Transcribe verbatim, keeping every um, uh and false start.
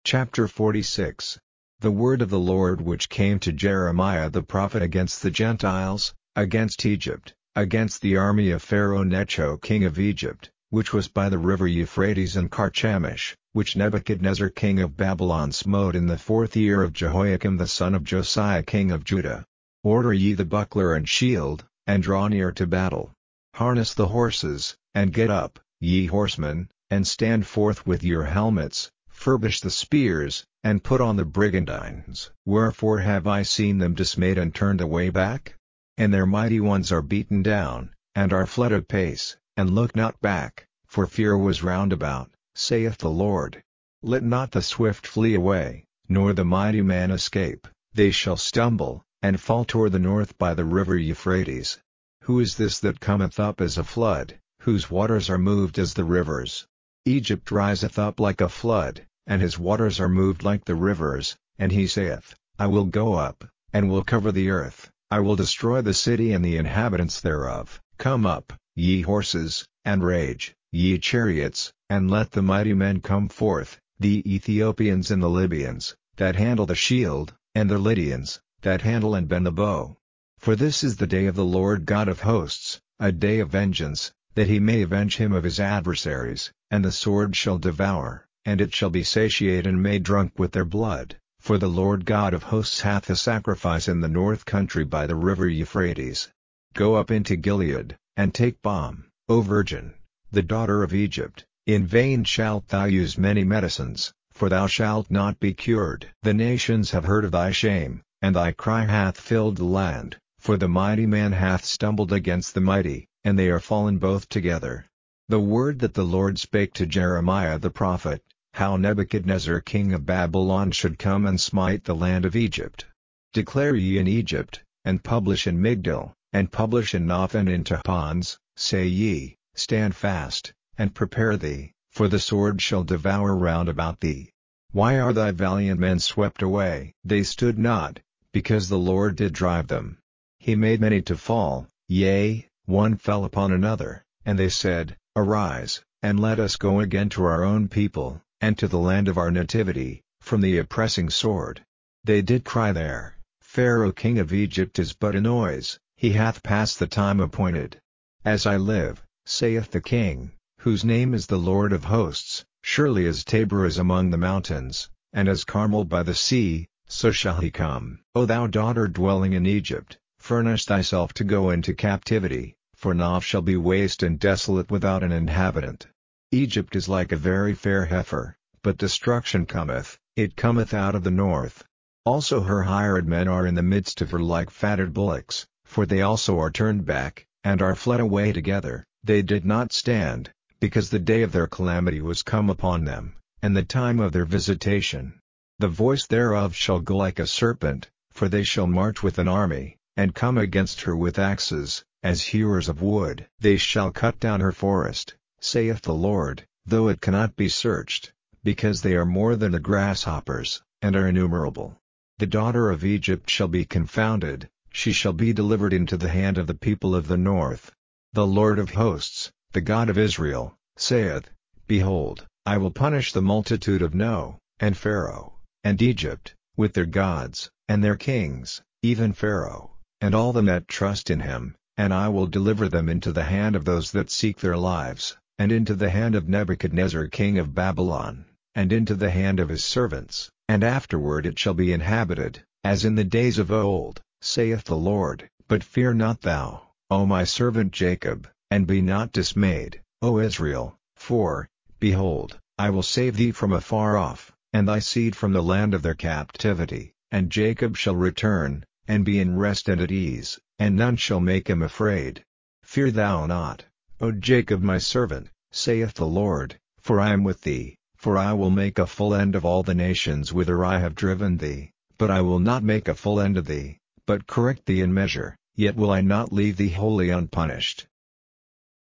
Chapter forty-six. The word of the Lord which came to Jeremiah the prophet against the Gentiles, against Egypt, against the army of Pharaoh Necho king of Egypt, which was by the river Euphrates and Carchemish, which Nebuchadnezzar king of Babylon smote in the fourth year of Jehoiakim the son of Josiah king of Judah. Order ye the buckler and shield, and draw near to battle. Harness the horses, and get up, ye horsemen, and stand forth with your helmets. Furbish the spears, and put on the brigandines. Wherefore have I seen them dismayed and turned away back? And their mighty ones are beaten down, and are fled apace, and look not back, for fear was round about, saith the Lord. Let not the swift flee away, nor the mighty man escape, they shall stumble, and fall toward the north by the river Euphrates. Who is this that cometh up as a flood, whose waters are moved as the rivers? Egypt riseth up like a flood, and his waters are moved like the rivers, and he saith, I will go up, and will cover the earth, I will destroy the city and the inhabitants thereof. Come up, ye horses, and rage, ye chariots, and let the mighty men come forth, the Ethiopians and the Libyans, that handle the shield, and the Lydians, that handle and bend the bow. For this is the day of the Lord God of hosts, a day of vengeance, that he may avenge him of his adversaries, and the sword shall devour, and it shall be satiate and made drunk with their blood, for the Lord God of hosts hath a sacrifice in the north country by the river Euphrates. Go up into Gilead, and take balm, O virgin, the daughter of Egypt. In vain shalt thou use many medicines, for thou shalt not be cured. The nations have heard of thy shame, and thy cry hath filled the land, for the mighty man hath stumbled against the mighty, and they are fallen both together. The word that the Lord spake to Jeremiah the prophet, how Nebuchadnezzar king of Babylon should come and smite the land of Egypt. Declare ye in Egypt, and publish in Migdol, and publish in Noph and in Tahpanhes, say ye, stand fast, and prepare thee, for the sword shall devour round about thee. Why are thy valiant men swept away? They stood not, because the Lord did drive them. He made many to fall, yea, one fell upon another, and they said, Arise, and let us go again to our own people, and to the land of our nativity, from the oppressing sword. They did cry there, Pharaoh king of Egypt is but a noise, he hath passed the time appointed. As I live, saith the king, whose name is the Lord of hosts, surely as Tabor is among the mountains, and as Carmel by the sea, so shall he come. O thou daughter dwelling in Egypt, furnish thyself to go into captivity, for Noph shall be waste and desolate without an inhabitant. Egypt is like a very fair heifer, but destruction cometh, it cometh out of the north. Also her hired men are in the midst of her like fatted bullocks, for they also are turned back, and are fled away together. They did not stand, because the day of their calamity was come upon them, and the time of their visitation. The voice thereof shall go like a serpent, for they shall march with an army, and come against her with axes, as hewers of wood. They shall cut down her forest, saith the Lord, though it cannot be searched, because they are more than the grasshoppers, and are innumerable. The daughter of Egypt shall be confounded, she shall be delivered into the hand of the people of the north. The Lord of hosts, the God of Israel, saith, Behold, I will punish the multitude of No, and Pharaoh, and Egypt, with their gods, and their kings, even Pharaoh, and all them that trust in him, and I will deliver them into the hand of those that seek their lives, and into the hand of Nebuchadnezzar king of Babylon, and into the hand of his servants, and afterward it shall be inhabited, as in the days of old, saith the Lord. But fear not thou, O my servant Jacob, and be not dismayed, O Israel, for, behold, I will save thee from afar off, and thy seed from the land of their captivity, and Jacob shall return, and be in rest and at ease, and none shall make him afraid. Fear thou not, O Jacob my servant, saith the Lord, for I am with thee, for I will make a full end of all the nations whither I have driven thee, but I will not make a full end of thee, but correct thee in measure, yet will I not leave thee wholly unpunished.